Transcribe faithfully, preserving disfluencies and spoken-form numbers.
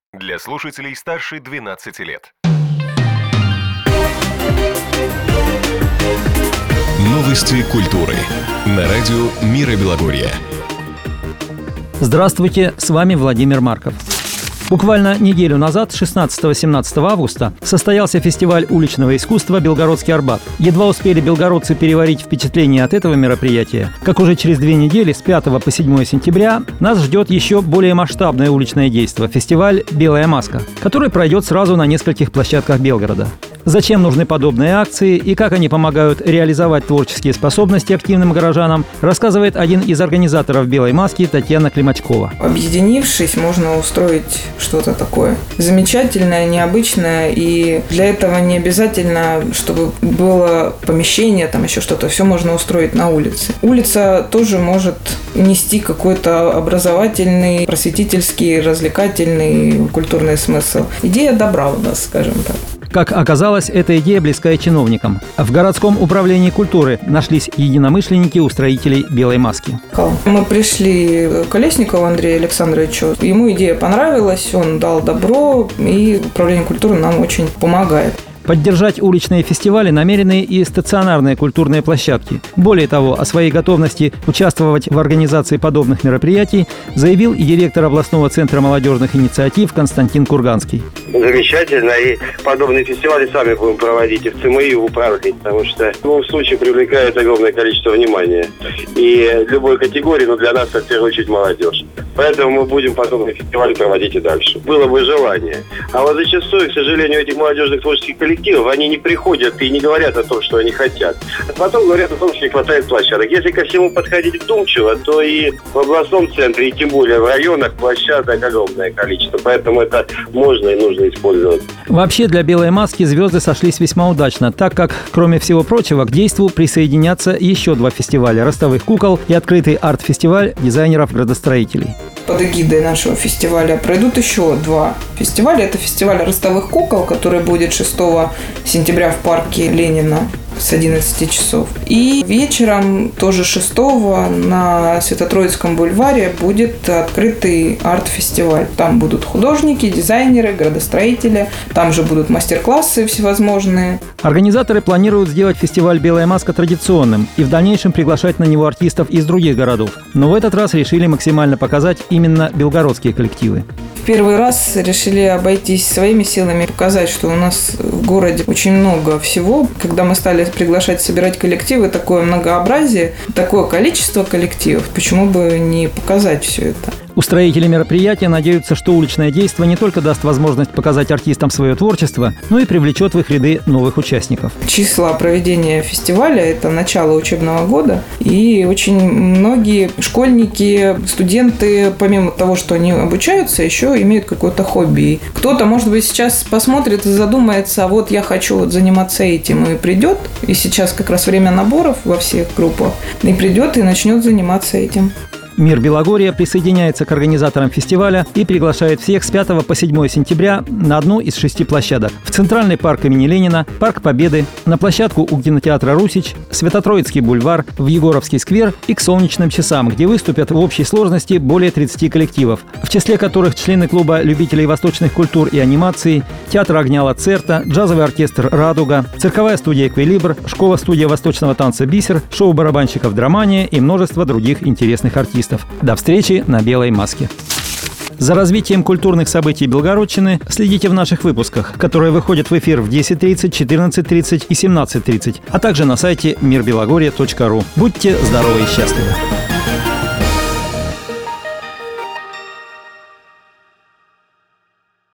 Для слушателей старше двенадцати лет. Новости культуры на радио «Мира Белогорья». Здравствуйте, с вами Владимир Марков. Буквально неделю назад, шестнадцатого-семнадцатого августа, состоялся фестиваль уличного искусства «Белгородский Арбат». Едва успели белгородцы переварить впечатление от этого мероприятия, как уже через две недели, с пятого по седьмое сентября, нас ждет еще более масштабное уличное действо – фестиваль «Белая маска», который пройдет сразу на нескольких площадках Белгорода. Зачем нужны подобные акции и как они помогают реализовать творческие способности активным горожанам, рассказывает один из организаторов «Белой маски» Татьяна Климачкова. Объединившись, можно устроить что-то такое замечательное, необычное, и для этого не обязательно, чтобы было помещение, там еще что-то, все можно устроить на улице. Улица тоже может нести какой-то образовательный, просветительский, развлекательный, культурный смысл. Идея добра у нас, скажем так. Как оказалось, эта идея близка и чиновникам. В городском управлении культуры нашлись единомышленники устроителей «Белой маски». Мы пришли к Колесникову Андрею Александровичу. Ему идея понравилась, он дал добро, и управление культуры нам очень помогает. Поддержать уличные фестивали намерены и стационарные культурные площадки. Более того, о своей готовности участвовать в организации подобных мероприятий заявил и директор областного центра молодежных инициатив Константин Курганский. Замечательно, и подобные фестивали сами будем проводить и в ЦМИ, и в управлении, потому что в любом случае привлекает огромное количество внимания. И любой категории, но для нас, в первую очередь, молодежь. Поэтому мы будем подобные фестивали проводить и дальше. Было бы желание. А вот зачастую, к сожалению, этих молодежных творческих коллективов они не приходят и не говорят о том, что они хотят. А потом говорят о том, что не хватает площадок. Если ко всему подходить вдумчиво, то и в областном центре, и тем более в районах площадок огромное количество. Поэтому это можно и нужно использовать. Вообще для «Белой маски» звезды сошлись весьма удачно, так как, кроме всего прочего, к действу присоединятся еще два фестиваля – «Ростовых кукол» и открытый арт-фестиваль дизайнеров-градостроителей. Под эгидой нашего фестиваля пройдут еще два фестиваля. Это фестиваль «Ростовых кукол», который будет шестого сентября в парке Ленина с одиннадцати часов. И вечером, тоже шестого, на Свято-Троицком бульваре будет открытый арт-фестиваль. Там будут художники, дизайнеры, градостроители. Там же будут мастер-классы всевозможные. Организаторы планируют сделать фестиваль «Белая маска» традиционным и в дальнейшем приглашать на него артистов из других городов. Но в этот раз решили максимально показать именно белгородские коллективы. В первый раз решили обойтись своими силами, показать, что у нас в городе очень много всего. Когда мы стали приглашать, собирать коллективы, такое многообразие, такое количество коллективов, почему бы не показать все это? Устроители мероприятия надеются, что уличное действо не только даст возможность показать артистам свое творчество, но и привлечет в их ряды новых участников. Числа проведения фестиваля – это начало учебного года, и очень многие школьники, студенты, помимо того, что они обучаются, еще имеют какое-то хобби. Кто-то, может быть, сейчас посмотрит и задумается, а вот я хочу вот заниматься этим, и придет, и сейчас как раз время наборов во всех группах, и придет и начнет заниматься этим. «Мир Белогорья» присоединяется к организаторам фестиваля и приглашает всех с пятого по седьмое сентября на одну из шести площадок. В Центральный парк имени Ленина, Парк Победы, на площадку у кинотеатра «Русич», Свято-Троицкий бульвар, в Егоровский сквер и к Солнечным часам, где выступят в общей сложности более тридцати коллективов, в числе которых члены клуба любителей восточных культур и анимации, театр огня «Лацерта», джазовый оркестр «Радуга», цирковая студия «Эквилибр», школа-студия восточного танца «Бисер», шоу барабанщиков «Драмания» и множество других интересных артистов. До встречи на «Белой маске». За развитием культурных событий Белгородчины следите в наших выпусках, которые выходят в эфир в десять тридцать, четырнадцать тридцать и семнадцать тридцать, а также на сайте мир белогорья точка ру. Будьте здоровы и счастливы!